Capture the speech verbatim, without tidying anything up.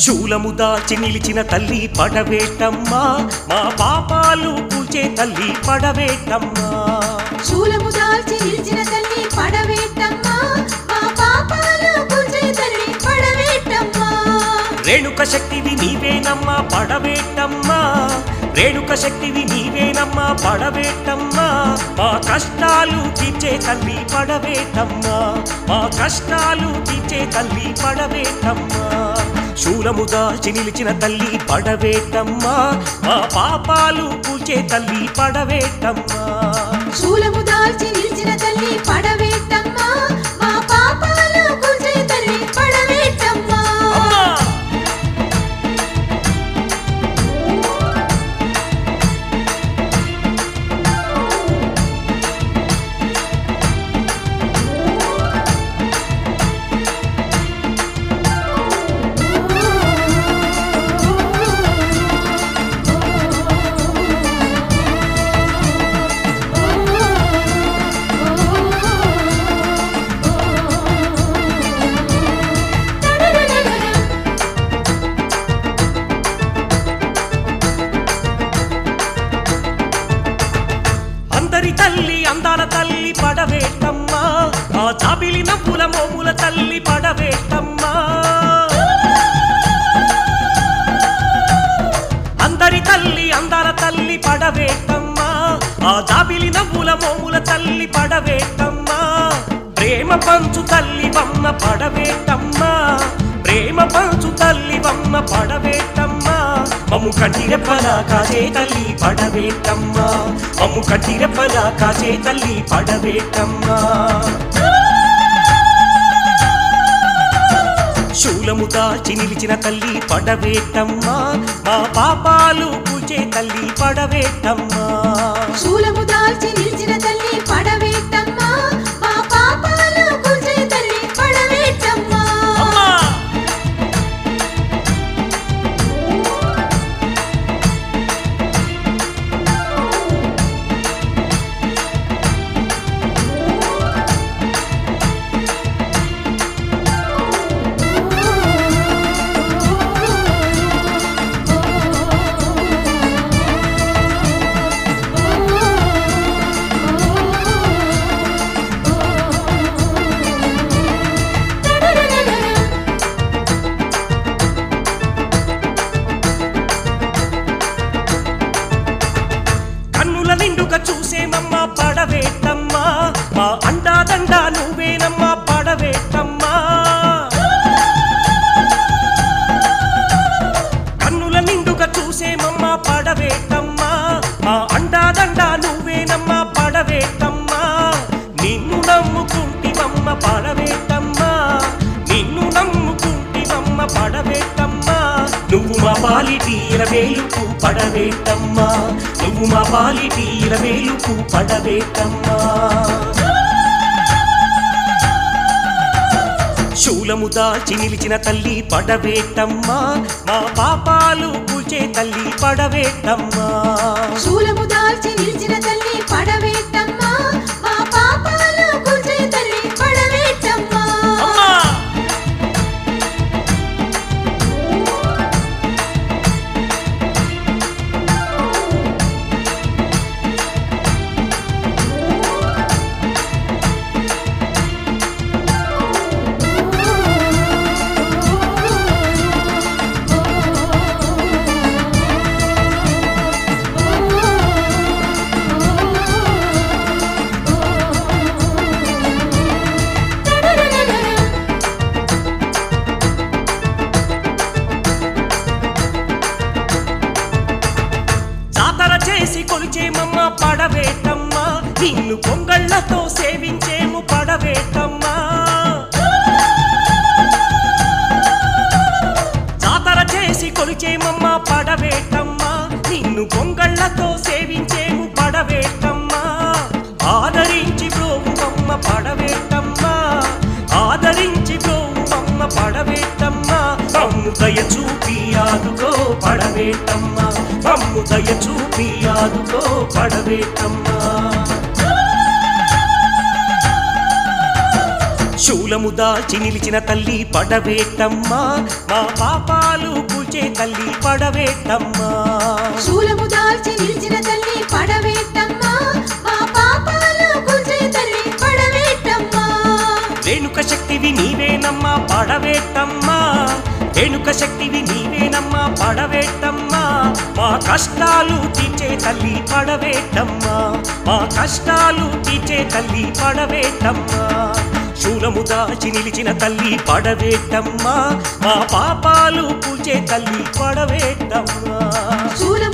శూలము దాల్చి నిలిచిన తల్లి పడవేటమ్మా మా పాపాలు పూచే తల్లి పడవేటమ్మా శూలము దాల్చి నిలిచిన తల్లి పడవేటమ్మా మా పాపాలు పూచే తల్లి పడవేటమ్మా రేణుక శక్తివి నీవేనమ్మా పడవేటమ్మా రేణుక శక్తివి నీవేనమ్మా పడవేటమ్మా మా కష్టాలు తీర్చే తల్లి పడవేటమ్మా మా కష్టాలు తీర్చే తల్లి పడవేటమ్మా శూలము దాల్చి నిలిచిన తల్లి పడవేటమ్మా మా పాపాలు పూచే తల్లి పడవేటమ్మా శూలము దాల్చి నిలిచిన తల్లి పడవేటమ్మా మా పాపాలు పూచే తల్లి పడవేటమ్మా తల్లి అందాల తల్లి పడవేటమ్మా ఆ జాబిలి నవ్వుల మోముల తల్లి పడవేటమ్మా అందరి తల్లి అందాల తల్లి పడవేటమ్మా ఆ జాబిలి నవ్వుల మోముల తల్లి పడవేటమ్మా ప్రేమ పంచు తల్లి వమ్మ పడవేటమ్మా ప్రేమ పంచు తల్లి వమ్మ పడవేటమ్మా మమ్ము కట్టిరెప్పలా కాచే తల్లి పడవేటమ్మా మమ్ము కట్టిరెప్పలా కాచే తల్లి పడవేటమ్మా శూలము దాల్చి నిలిచిన తల్లి పడవేటమ్మా మా పాపాలు పూచే తల్లి పడవేటమ్మా శూలము దాల్చి నిలిచిన తల్లి పడవేటమ్మా మా పాపాలు పూచే తల్లి పడవేటమ్మా నిండుగా చూసేమమ్మా పడవేటమ్మా మా అండాదండా నువ్వేనమ్మా పడవేటమ్మా కన్నుల నిండుగా చూసేమమ్మా పడవేటమ్మా మా అండాదండా నువ్వేనమ్మా పడవేటమ్మా నిన్ను నమ్ముకుంటివమ్మ పడవేటమ్మా నిన్ను నమ్ముకుంటివమ్మ పడవేటమ్మా నువ్వు మా పాలిటి ఇరవేలుకు పడవేటమ్మా నువ్వు మా పాలిటి ఇరవేలుకు పడవేటమ్మా శూలము దాల్చి నిలిచిన తల్లి పడవేటమ్మా మా పాపాలు పూచే తల్లి పడవేటమ్మా శూలము దాల్చి నిలిచిన తల్లి పడవేటమ్మా మా పాపాలు పూచే తల్లి పడవేటమ్మా కొలిచేమమ్మ పడవేటమ్మా నిన్ను పొంగళ్ళతో సేవించేము పడవేటమ్మా జాతర చేసి కొలిచేమమ్మ పడవేటమ్మా నిన్ను పొంగళ్ళతో సేవించేము పడవేటమ్మా ఆదరించి బ్రోవుమమ్మ పడవేటమ్మా ఆదరించి బ్రోవుమమ్మ పడవేటమ్మా మమ్ము దయ చూపి ఆదుకో పడవేటమ్మా మమ్ము దయ చూపి ఆదుకో పడవేటమ్మా శూలము దాల్చి నిలిచిన తల్లి పడవేటమ్మా మా పాపాలు కూల్చే తల్లి పడవేటమ్మా శూలము దాల్చి నిలిచిన తల్లి పడవేటమ్మా మా పాపాలు కూల్చే తల్లి పడవేటమ్మా రేణుక శక్తివి నీవేనమ్మా పడవేటమ్మా రేణుక శక్తివి నీవేనమ్మా పడవేటమ్మా మా కష్టాలు తీర్చే తల్లి పడవేటమ్మా మా కష్టాలు తీర్చే తల్లి పడవేటమ్మా శూలము దాచి నిలిచిన తల్లి పడవేటమ్మా మా పాపాలు కూల్చే తల్లి పడవేటమ్మా శూలము